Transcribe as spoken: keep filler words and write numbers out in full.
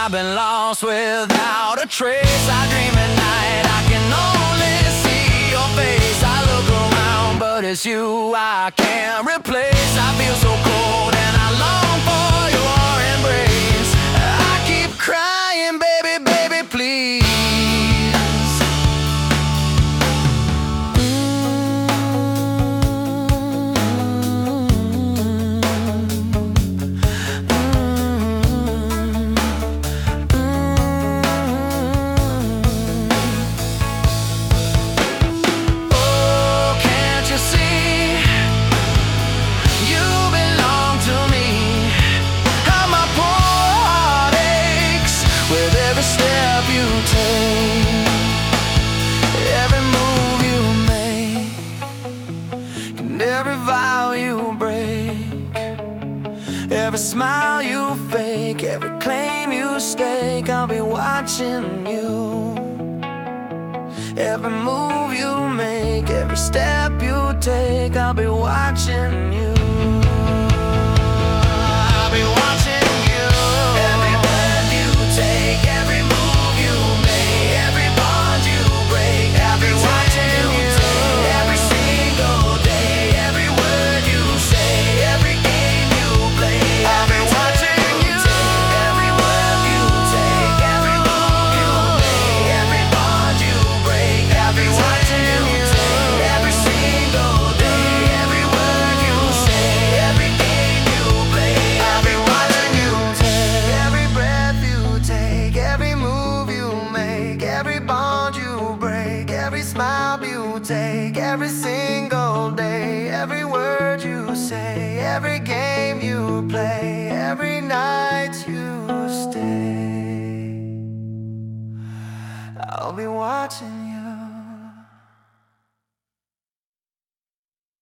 I've been lost without a trace. I dream at night, I can only see your face. I look around, but it's you I can't replace. I feel so cold and I long for your embrace. I keep crying, baby, baby, please. Every vow you break, every smile you fake, every claim you stake, I'll be watching you. Every move you make, every step you take, I'll be watching you. I'll be watching you. Every breath you take, every move you make, every bond you break, I'll be watching you. Every single day, every word you say, every game you play, I'll be watching you. Every breath you take, every move you make, every bond you break, I'll be watching you. Every single day, every word you say, every game you play, I'll be watching you. Every breath you take, every move you make, every bond you break, every smile you take, every single day, every word you say, every game you play, every night you stay, I'll be watching you.